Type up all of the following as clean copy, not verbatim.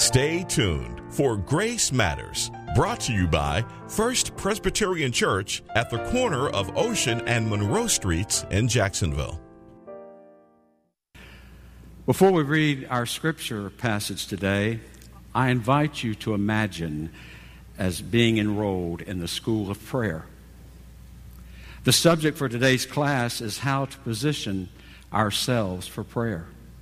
Stay tuned for Grace Matters, brought to you by First Presbyterian Church at the corner of Ocean and Monroe Streets in Jacksonville. Before we read our scripture passage today, I invite you to imagine as being enrolled in the school of prayer. The subject for today's class is how to position ourselves for prayer.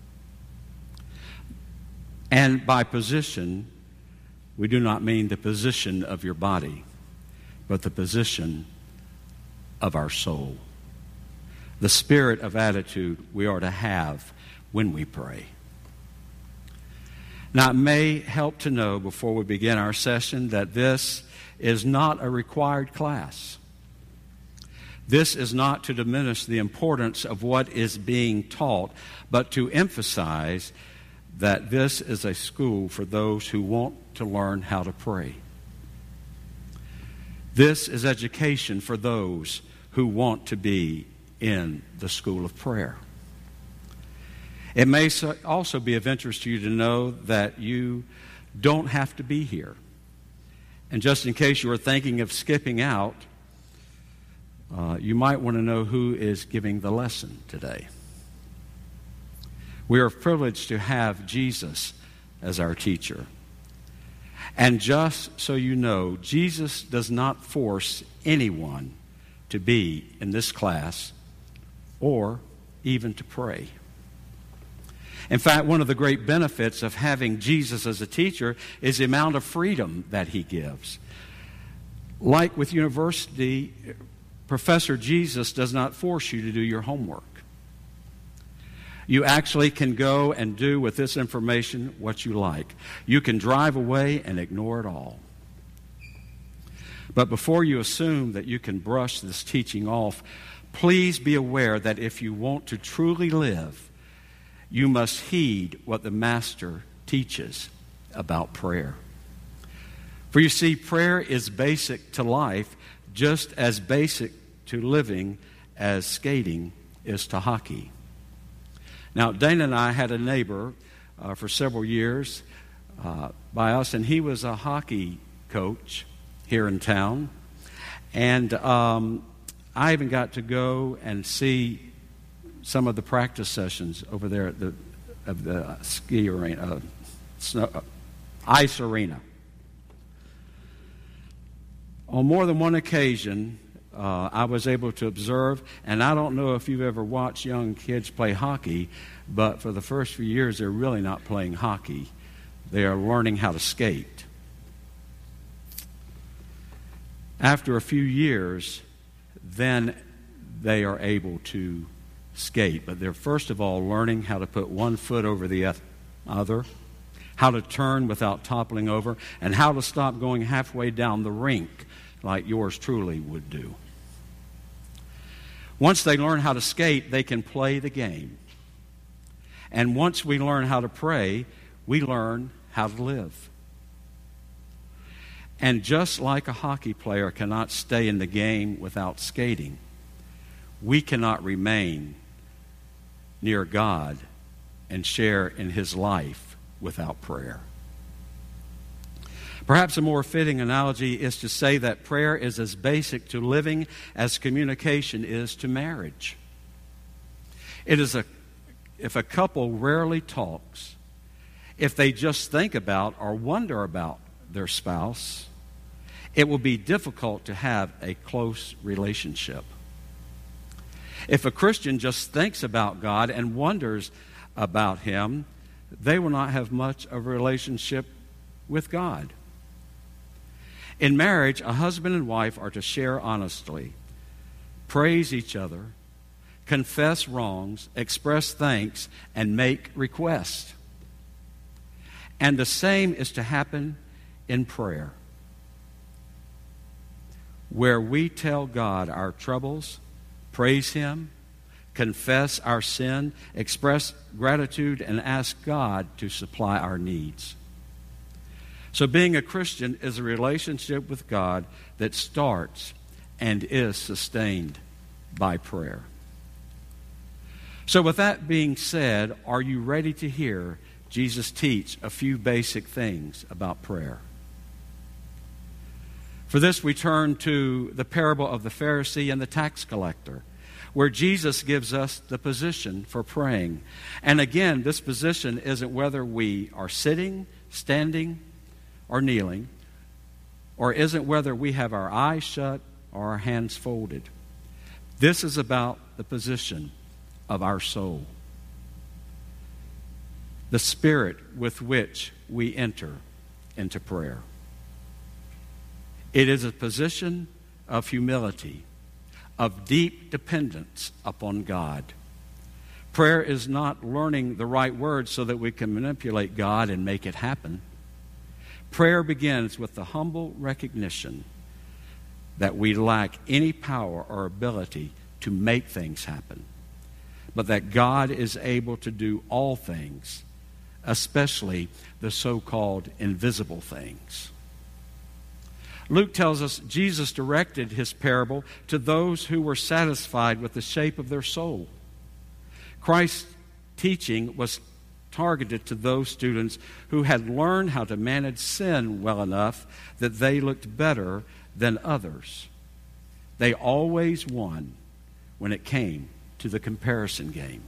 And by position, we do not mean the position of your body, but the position of our soul. The spirit of attitude we are to have when we pray. Now, it may help to know before we begin our session that this is not a required class. This is not to diminish the importance of what is being taught, but to emphasize that this is a school for those who want to learn how to pray. This is education for those who want to be in the school of prayer. It may also be of interest to you to know that you don't have to be here. And just in case you are thinking of skipping out, you might want to know who is giving the lesson today. We are privileged to have Jesus as our teacher. And just so you know, Jesus does not force anyone to be in this class or even to pray. In fact, one of the great benefits of having Jesus as a teacher is the amount of freedom that he gives. Like with university, Professor Jesus does not force you to do your homework. You actually can go and do with this information what you like. You can drive away and ignore it all. But before you assume that you can brush this teaching off, please be aware that if you want to truly live, you must heed what the Master teaches about prayer. For you see, prayer is basic to life, just as basic to living as skating is to hockey. Now, Dana and I had a neighbor for several years by us, and he was a hockey coach here in town. And I even got to go and see some of the practice sessions over there at the ski arena, ice arena. On more than one occasion, I was able to observe, and I don't know if you've ever watched young kids play hockey, but for the first few years, they're really not playing hockey. They are learning how to skate. After a few years, then they are able to skate. But they're first of all learning how to put one foot over the other, how to turn without toppling over, and how to stop going halfway down the rink like yours truly would do. Once they learn how to skate, they can play the game. And once we learn how to pray, we learn how to live. And just like a hockey player cannot stay in the game without skating, we cannot remain near God and share in His life without prayer. Perhaps a more fitting analogy is to say that prayer is as basic to living as communication is to marriage. If a couple rarely talks, if they just think about or wonder about their spouse, it will be difficult to have a close relationship. If a Christian just thinks about God and wonders about Him, they will not have much of a relationship with God. In marriage, a husband and wife are to share honestly, praise each other, confess wrongs, express thanks, and make requests. And the same is to happen in prayer, where we tell God our troubles, praise Him, confess our sin, express gratitude, and ask God to supply our needs. So being a Christian is a relationship with God that starts and is sustained by prayer. So with that being said, are you ready to hear Jesus teach a few basic things about prayer. For this, we turn to the parable of the Pharisee and the tax collector, where Jesus gives us the position for praying. And again, this position isn't whether we are sitting, standing, or kneeling, or isn't whether we have our eyes shut or our hands folded. This is about the position of our soul, the spirit with which we enter into prayer. It is a position of humility, of deep dependence upon God. Prayer is not learning the right words so that we can manipulate God and make it happen. Prayer begins with the humble recognition that we lack any power or ability to make things happen, but that God is able to do all things, especially the so-called invisible things. Luke tells us Jesus directed his parable to those who were satisfied with the shape of their soul. Christ's teaching was targeted to those students who had learned how to manage sin well enough that they looked better than others. They always won when it came to the comparison game.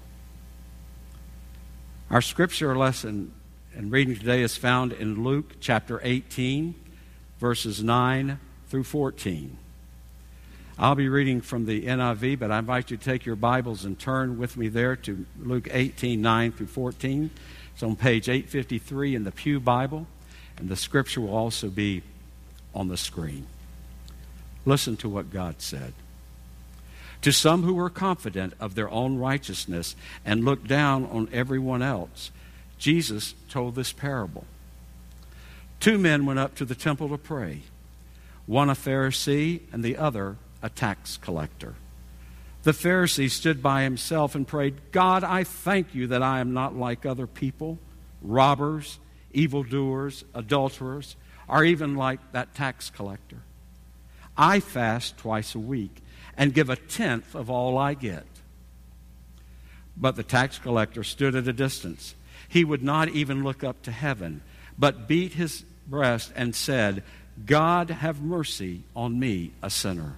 Our scripture lesson and reading today is found in Luke chapter 18, verses 9 through 14. I'll be reading from the NIV, but I invite you to take your Bibles and turn with me there to Luke 18, 9 through 14. It's on page 853 in the Pew Bible, and the scripture will also be on the screen. Listen to what God said. To some who were confident of their own righteousness and looked down on everyone else, Jesus told this parable. 2 men went up to the temple to pray, one a Pharisee and the other a tax collector. The Pharisee stood by himself and prayed, God, I thank you that I am not like other people, robbers, evildoers, adulterers, or even like that tax collector. I fast twice a week and give 1/10 of all I get. But the tax collector stood at a distance. He would not even look up to heaven, but beat his breast and said, God, have mercy on me, a sinner.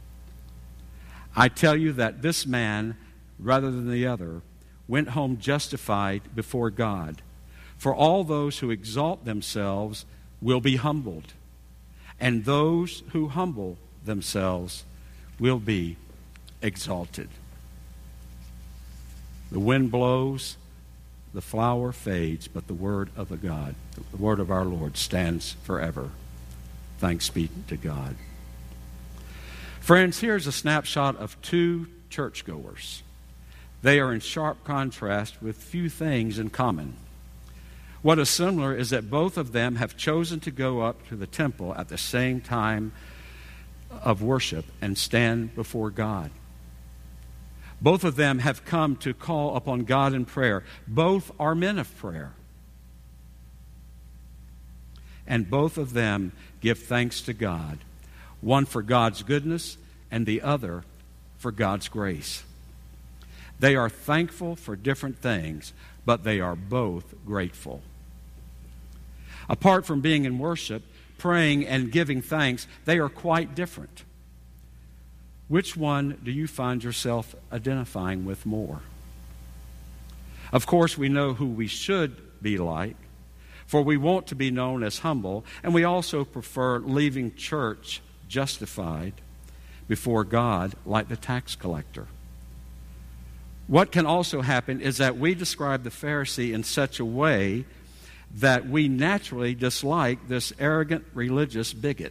I tell you that this man, rather than the other, went home justified before God. For all those who exalt themselves will be humbled, and those who humble themselves will be exalted. The wind blows, the flower fades, but the word of the word of our Lord stands forever. Thanks be to God. Friends, here's a snapshot of 2 churchgoers. They are in sharp contrast with few things in common. What is similar is that both of them have chosen to go up to the temple at the same time of worship and stand before God. Both of them have come to call upon God in prayer. Both are men of prayer. And both of them give thanks to God, one for God's goodness and the other for God's grace. They are thankful for different things, but they are both grateful. Apart from being in worship, praying, and giving thanks, they are quite different. Which one do you find yourself identifying with more? Of course, we know who we should be like, for we want to be known as humble, and we also prefer leaving church justified before God like the tax collector. What can also happen is that we describe the Pharisee in such a way that we naturally dislike this arrogant religious bigot.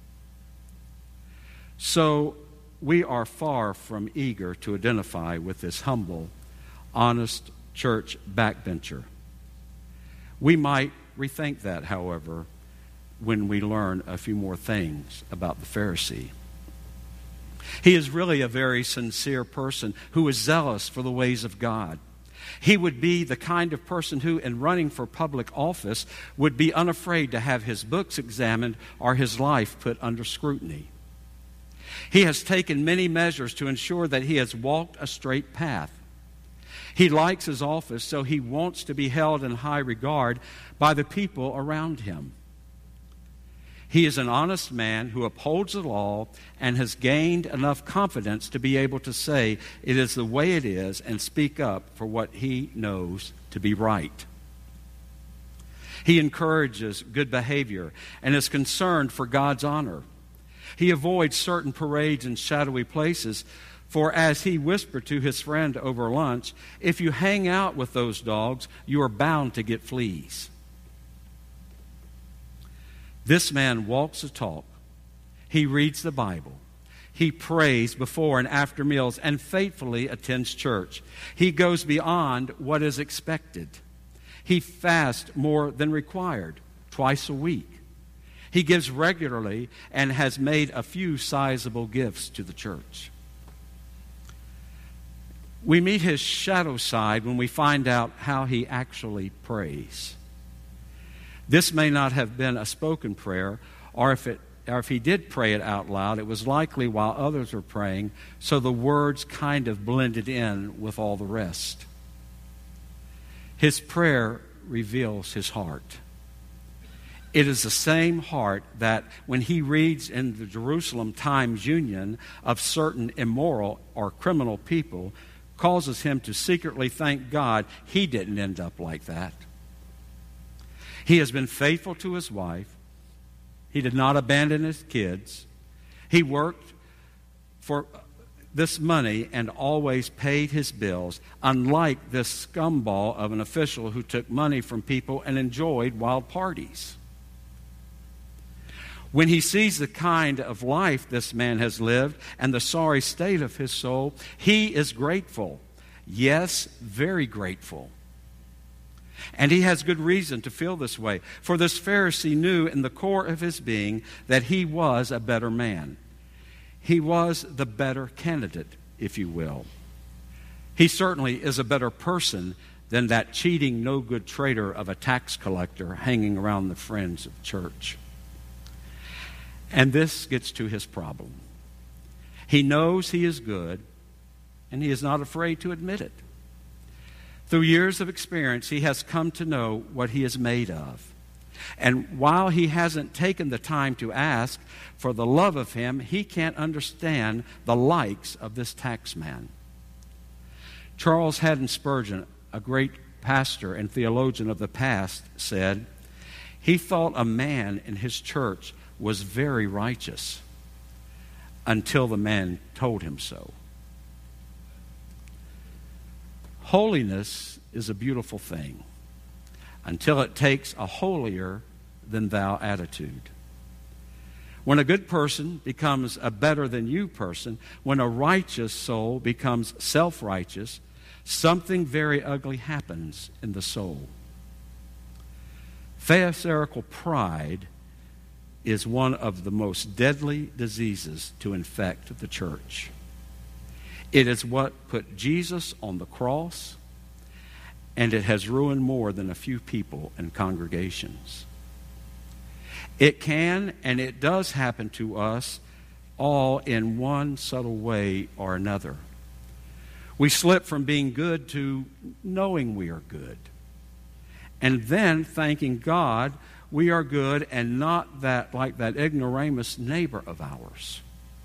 So we are far from eager to identify with this humble, honest church backbencher. We might rethink that, however, when we learn a few more things about the Pharisee. He is really a very sincere person who is zealous for the ways of God. He would be the kind of person who, in running for public office, would be unafraid to have his books examined or his life put under scrutiny. He has taken many measures to ensure that he has walked a straight path. He likes his office, so he wants to be held in high regard by the people around him. He is an honest man who upholds the law and has gained enough confidence to be able to say it is the way it is and speak up for what he knows to be right. He encourages good behavior and is concerned for God's honor. He avoids certain parades and shadowy places, for as he whispered to his friend over lunch, if you hang out with those dogs, you are bound to get fleas. This man walks the talk. He reads the Bible. He prays before and after meals and faithfully attends church. He goes beyond what is expected. He fasts more than required, twice a week. He gives regularly and has made a few sizable gifts to the church. We meet his shadow side when we find out how he actually prays. This may not have been a spoken prayer, or if he did pray it out loud, it was likely while others were praying, so the words kind of blended in with all the rest. His prayer reveals his heart. It is the same heart that when he reads in the Jerusalem Times-Union of certain immoral or criminal people, causes him to secretly thank God he didn't end up like that. He has been faithful to his wife. He did not abandon his kids. He worked for this money and always paid his bills, unlike this scumball of an official who took money from people and enjoyed wild parties. When he sees the kind of life this man has lived and the sorry state of his soul, he is grateful. Yes, very grateful. And he has good reason to feel this way. For this Pharisee knew in the core of his being that he was a better man. He was the better candidate, if you will. He certainly is a better person than that cheating, no-good traitor of a tax collector hanging around the friends of church. And this gets to his problem. He knows he is good, and he is not afraid to admit it. Through years of experience, he has come to know what he is made of. And while he hasn't taken the time to ask, for the love of him, he can't understand the likes of this tax man. Charles Haddon Spurgeon, a great pastor and theologian of the past, said, he thought a man in his church was very righteous until the man told him so. Holiness is a beautiful thing until it takes a holier-than-thou attitude. When a good person becomes a better-than-you person, when a righteous soul becomes self-righteous, something very ugly happens in the soul. Pharisaical pride is one of the most deadly diseases to infect the church. It is what put Jesus on the cross, and it has ruined more than a few people and congregations. It can and it does happen to us all in one subtle way or another. We slip from being good to knowing we are good, and then thanking God we are good and not that like that ignoramus neighbor of ours.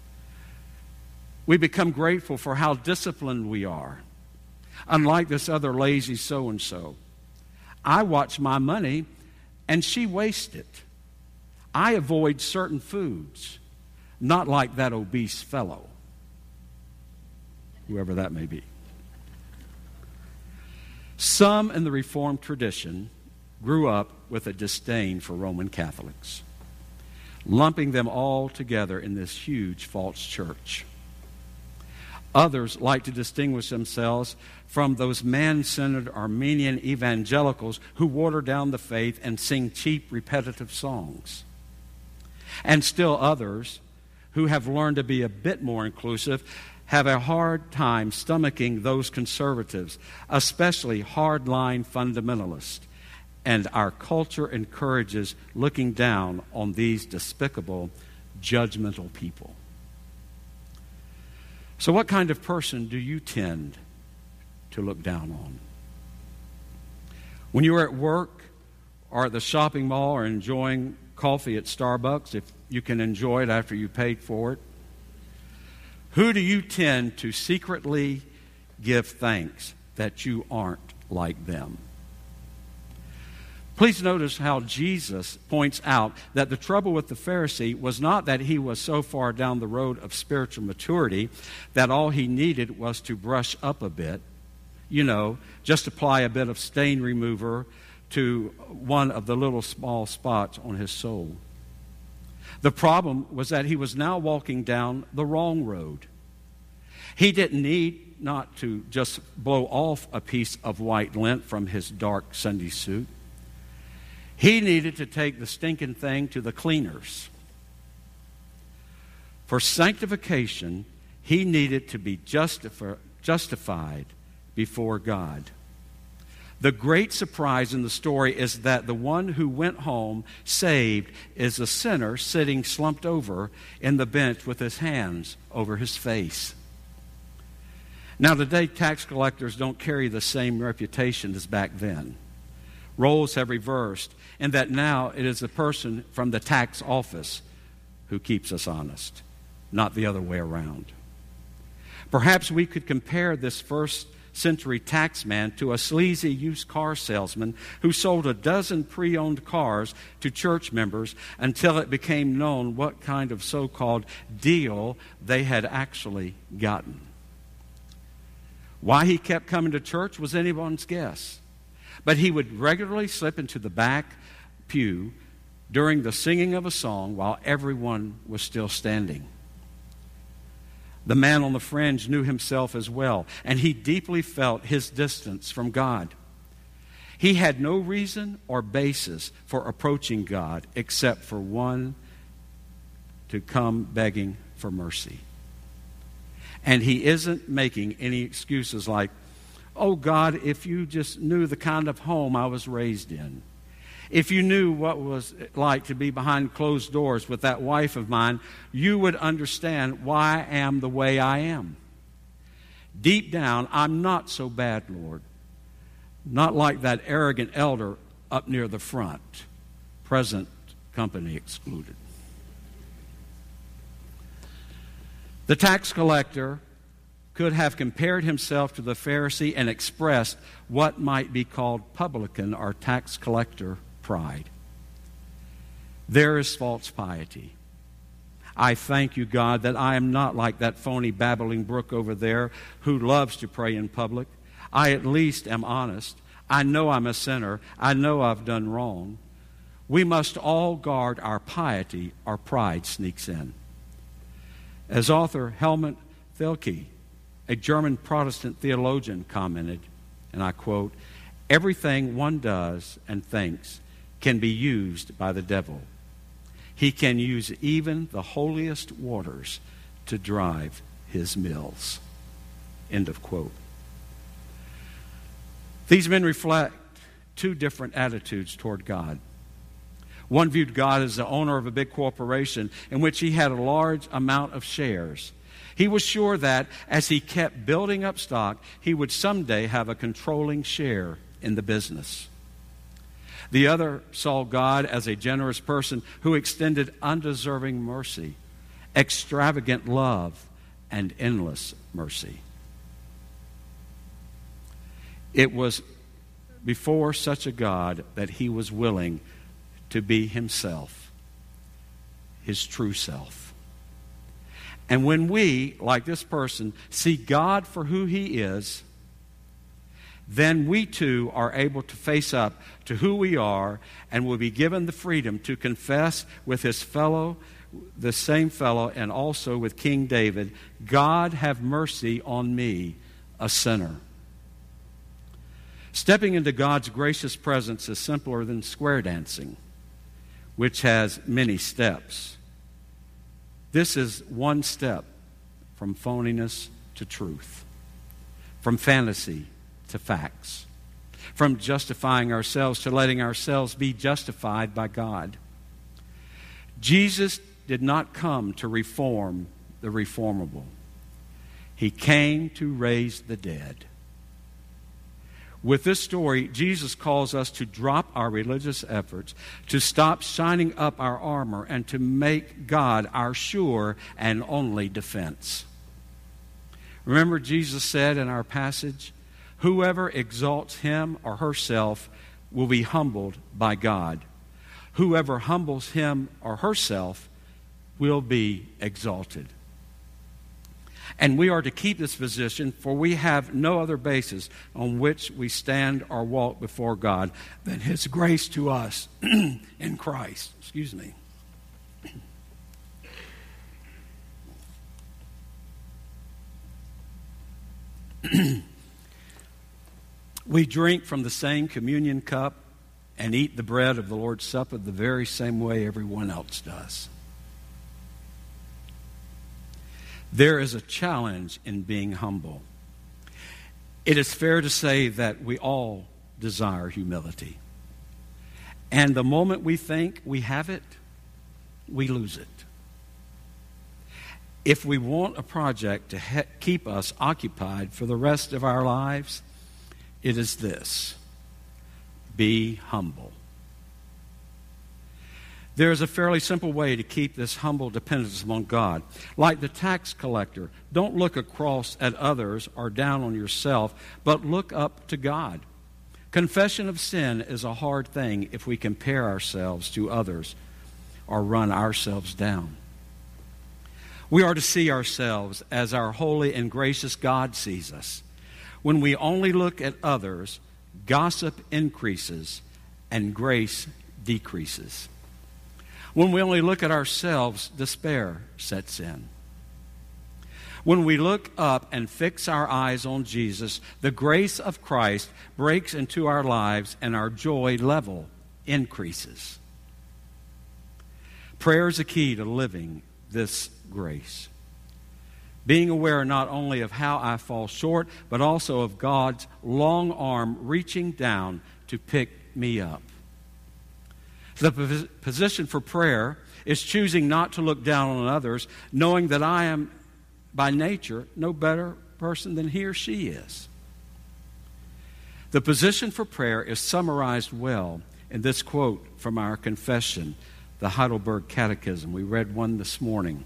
We become grateful for how disciplined we are. Unlike this other lazy so-and-so. I watch my money and she wastes it. I avoid certain foods, not like that obese fellow, whoever that may be. Some in the Reformed tradition grew up with a disdain for Roman Catholics, lumping them all together in this huge false church. Others like to distinguish themselves from those man-centered Armenian evangelicals who water down the faith and sing cheap, repetitive songs. And still others who have learned to be a bit more inclusive have a hard time stomaching those conservatives, especially hardline fundamentalists. And our culture encourages looking down on these despicable, judgmental people. So what kind of person do you tend to look down on. When you're at work or at the shopping mall or enjoying coffee at Starbucks, if you can enjoy it after you paid for it, who do you tend to secretly give thanks that you aren't like them? Please notice how Jesus points out that the trouble with the Pharisee was not that he was so far down the road of spiritual maturity that all he needed was to brush up a bit, just apply a bit of stain remover to one of the little small spots on his soul. The problem was that he was now walking down the wrong road. He didn't need not to just blow off a piece of white lint from his dark Sunday suit. He needed to take the stinking thing to the cleaners. For sanctification, he needed to be justified before God. The great surprise in the story is that the one who went home saved is a sinner sitting slumped over in the bench with his hands over his face. Now, today, tax collectors don't carry the same reputation as back then. Roles have reversed, and that now it is the person from the tax office who keeps us honest, not the other way around. Perhaps we could compare this first-century taxman to a sleazy used car salesman who sold a dozen pre-owned cars to church members until it became known what kind of so-called deal they had actually gotten. Why he kept coming to church was anyone's guess. But he would regularly slip into the back pew during the singing of a song while everyone was still standing. The man on the fringe knew himself as well, and he deeply felt his distance from God. He had no reason or basis for approaching God except for one, to come begging for mercy. And he isn't making any excuses like, "Oh God, if you just knew the kind of home I was raised in. If you knew what it was like to be behind closed doors with that wife of mine, you would understand why I am the way I am. Deep down, I'm not so bad, Lord. Not like that arrogant elder up near the front. Present company excluded." The tax collector could have compared himself to the Pharisee and expressed what might be called publican or tax collector pride. There is false piety. I thank you, God, that I am not like that phony babbling brook over there who loves to pray in public. I at least am honest. I know I'm a sinner. I know I've done wrong. We must all guard our piety or pride sneaks in. As author Helmut Thielke, a German Protestant theologian, commented, and I quote, "Everything one does and thinks can be used by the devil. He can use even the holiest waters to drive his mills." End of quote. These men reflect two different attitudes toward God. One viewed God as the owner of a big corporation in which he had a large amount of shares. He was sure that as he kept building up stock, he would someday have a controlling share in the business. The other saw God as a generous person who extended undeserving mercy, extravagant love, and endless mercy. It was before such a God that he was willing to be himself, his true self. And when we, like this person, see God for who he is, then we too are able to face up to who we are and will be given the freedom to confess with the same fellow, and also with King David, "God, have mercy on me, a sinner." Stepping into God's gracious presence is simpler than square dancing, which has many steps. This is one step from phoniness to truth, from fantasy to facts, from justifying ourselves to letting ourselves be justified by God. Jesus did not come to reform the reformable. He came to raise the dead. With this story, Jesus calls us to drop our religious efforts, to stop shining up our armor, and to make God our sure and only defense. Remember, Jesus said in our passage, "Whoever exalts him or herself will be humbled by God. Whoever humbles him or herself will be exalted." And we are to keep this position, for we have no other basis on which we stand or walk before God than His grace to us in Christ. Excuse me. We drink from the same communion cup and eat the bread of the Lord's Supper the very same way everyone else does. There is a challenge in being humble. It is fair to say that we all desire humility. And the moment we think we have it, we lose it. If we want a project to keep us occupied for the rest of our lives, it is this: be humble. There is a fairly simple way to keep this humble dependence upon God. Like the tax collector, don't look across at others or down on yourself, but look up to God. Confession of sin is a hard thing if we compare ourselves to others or run ourselves down. We are to see ourselves as our holy and gracious God sees us. When we only look at others, gossip increases and grace decreases. When we only look at ourselves, despair sets in. When we look up and fix our eyes on Jesus, the grace of Christ breaks into our lives and our joy level increases. Prayer is a key to living this grace. Being aware not only of how I fall short, but also of God's long arm reaching down to pick me up. The position for prayer is choosing not to look down on others, knowing that I am, by nature, no better person than he or she is. The position for prayer is summarized well in this quote from our confession, the Heidelberg Catechism. We read one this morning.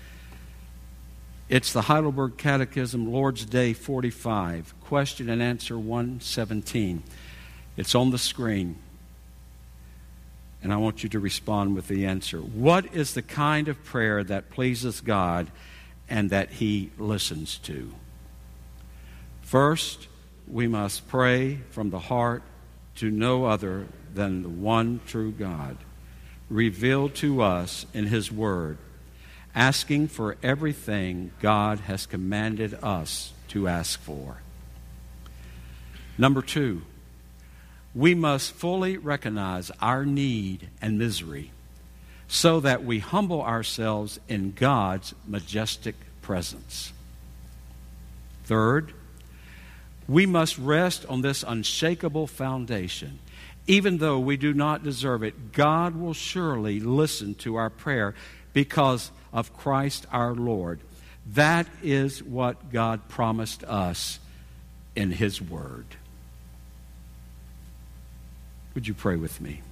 It's the Heidelberg Catechism, Lord's Day 45, question and answer 117. It's on the screen. And I want you to respond with the answer. What is the kind of prayer that pleases God and that He listens to? First, we must pray from the heart to no other than the one true God, revealed to us in His Word, asking for everything God has commanded us to ask for. Number two, we must fully recognize our need and misery so that we humble ourselves in God's majestic presence. Third, we must rest on this unshakable foundation. Even though we do not deserve it, God will surely listen to our prayer because of Christ our Lord. That is what God promised us in His Word. Would you pray with me?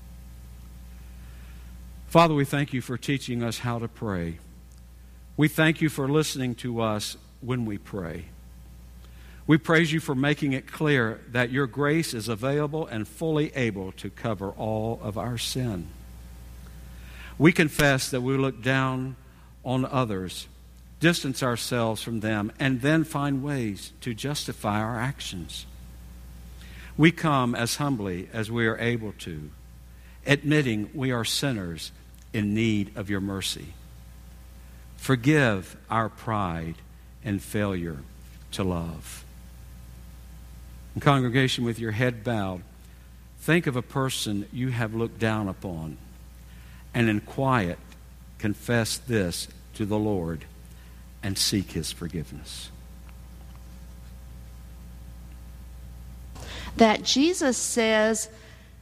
Father, we thank you for teaching us how to pray. We thank you for listening to us when we pray. We praise you for making it clear that your grace is available and fully able to cover all of our sin. We confess that we look down on others, distance ourselves from them, and then find ways to justify our actions. We come as humbly as we are able to, admitting we are sinners in need of your mercy. Forgive our pride and failure to love. In congregation, with your head bowed, think of a person you have looked down upon, and in quiet, confess this to the Lord and seek His forgiveness. That Jesus says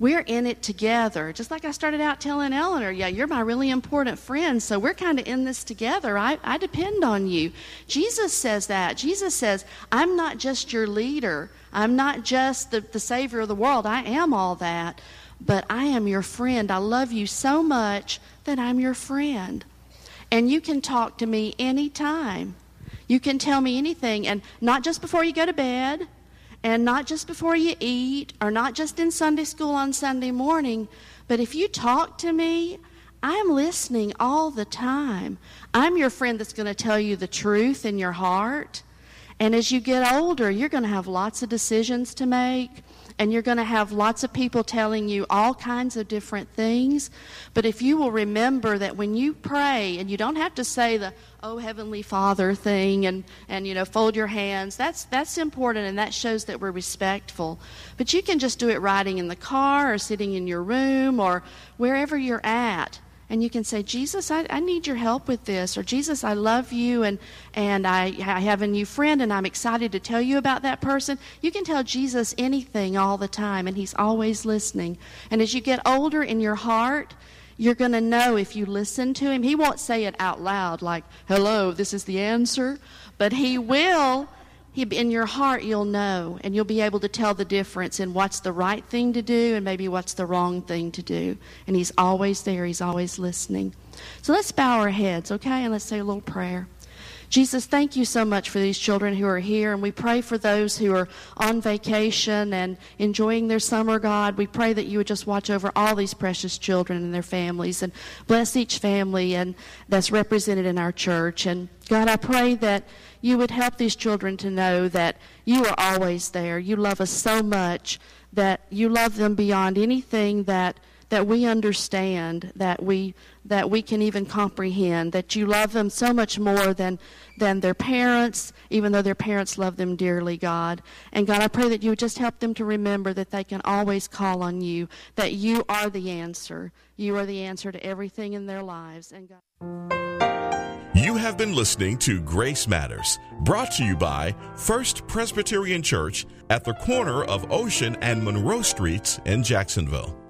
we're in it together. Just like I started out telling Eleanor, yeah, you're my really important friend, so we're kind of in this together. I depend on you. Jesus says that. Jesus says, I'm not just your leader. I'm not just the Savior of the world. I am all that, but I am your friend. I love you so much that I'm your friend. And you can talk to me anytime. You can tell me anything, and not just before you go to bed, and not just before you eat, or not just in Sunday school on Sunday morning, but if you talk to me, I'm listening all the time. I'm your friend that's going to tell you the truth in your heart. And as you get older, you're going to have lots of decisions to make, and you're going to have lots of people telling you all kinds of different things. But if you will remember that when you pray, and you don't have to say the, oh, Heavenly Father thing, and fold your hands. That's important, and that shows that we're respectful. But you can just do it riding in the car or sitting in your room or wherever you're at. And you can say, Jesus, I need your help with this. Or, Jesus, I love you, and I have a new friend, and I'm excited to tell you about that person. You can tell Jesus anything all the time, and he's always listening. And as you get older in your heart, you're going to know if you listen to him. He won't say it out loud like, hello, this is the answer. But he will. In your heart, you'll know, and you'll be able to tell the difference in what's the right thing to do and maybe what's the wrong thing to do. And he's always there. He's always listening. So let's bow our heads, okay? And let's say a little prayer. Jesus, thank you so much for these children who are here, and we pray for those who are on vacation and enjoying their summer, God. We pray that you would just watch over all these precious children and their families and bless each family and that's represented in our church. And God, I pray that you would help these children to know that you are always there. You love us so much, that you love them beyond anything that we understand, that we can even comprehend, that you love them so much more than their parents, even though their parents love them dearly, God. And God, I pray that you would just help them to remember that they can always call on you, that you are the answer. You are the answer to everything in their lives. And God, you have been listening to Grace Matters, brought to you by First Presbyterian Church at the corner of Ocean and Monroe Streets in Jacksonville.